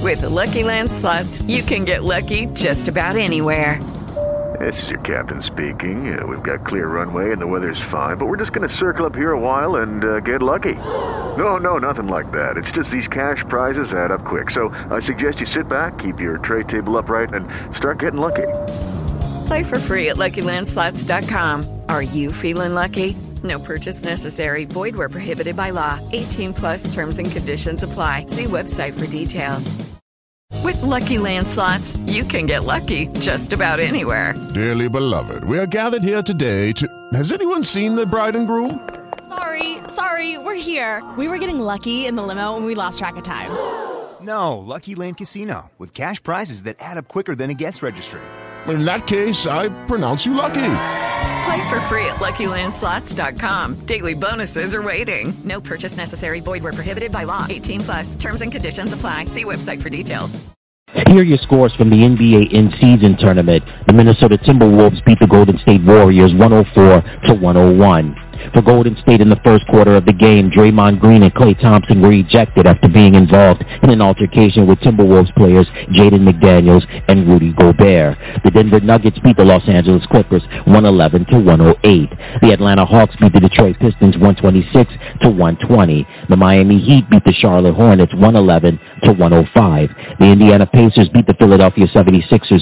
With the Lucky Land Slots, you can get lucky just about anywhere. This is your captain speaking. We've got clear runway and the weather's fine, but we're just going to circle up here a while and get lucky. No, nothing like that. It's just these cash prizes add up quick. So I suggest you sit back, keep your tray table upright, and start getting lucky. Play for free at LuckyLandSlots.com. Are you feeling lucky? No purchase necessary. Void where prohibited by law. 18 plus terms and conditions apply. See website for details. With Lucky Land Slots, you can get lucky just about anywhere. Dearly beloved, we are gathered here today to... Has anyone seen the bride and groom? Sorry, we're here. We were getting lucky in the limo and we lost track of time. No, Lucky Land Casino, with cash prizes that add up quicker than a guest registry. In that case, I pronounce you lucky. Play for free at LuckyLandSlots.com. Daily bonuses are waiting. No purchase necessary. Void where prohibited by law. 18 plus. Terms and conditions apply. See website for details. Here are your scores from the NBA in-season tournament. The Minnesota Timberwolves beat the Golden State Warriors 104-101. For Golden State in the first quarter of the game, Draymond Green and Klay Thompson were ejected after being involved in an altercation with Timberwolves players Jaden McDaniels and Rudy Gobert. The Denver Nuggets beat the Los Angeles Clippers 111-108. The Atlanta Hawks beat the Detroit Pistons 126-120. The Miami Heat beat the Charlotte Hornets 111-105. The Indiana Pacers beat the Philadelphia 76ers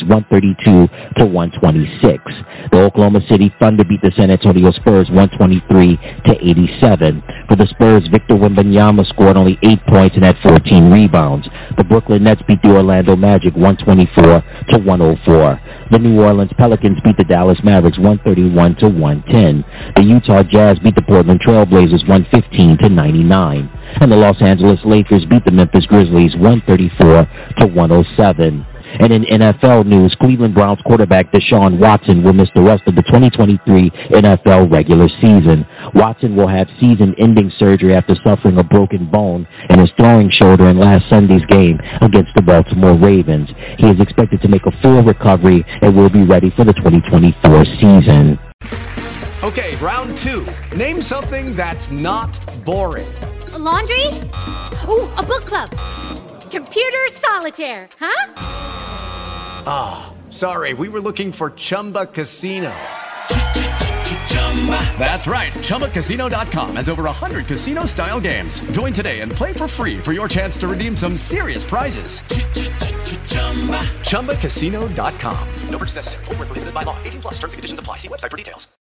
132-126. The Oklahoma City Thunder beat the San Antonio Spurs 123-87. For the Spurs, Victor Wembanyama scored only 8 points and had 14 rebounds. The Brooklyn Nets beat the Orlando Magic 124-104. The New Orleans Pelicans beat the Dallas Mavericks 131-110. The Utah Jazz beat the Portland Trail Blazers 115-99. And the Los Angeles Lakers beat the Memphis Grizzlies 134-107. And in NFL news, Cleveland Browns quarterback Deshaun Watson will miss the rest of the 2023 NFL regular season. Watson will have season-ending surgery after suffering a broken bone in his throwing shoulder in last Sunday's game against the Baltimore Ravens. He is expected to make a full recovery and will be ready for the 2024 season. Okay, round two. Name something that's not boring. A laundry? Ooh, a book club. Computer solitaire, huh? Ah, oh, sorry, we were looking for Chumba Casino. That's right, ChumbaCasino.com has over 100 casino-style games. Join today and play for free for your chance to redeem some serious prizes. ChumbaCasino.com. No purchase necessary. Void where prohibited by law. 18 plus terms and conditions apply. See website for details.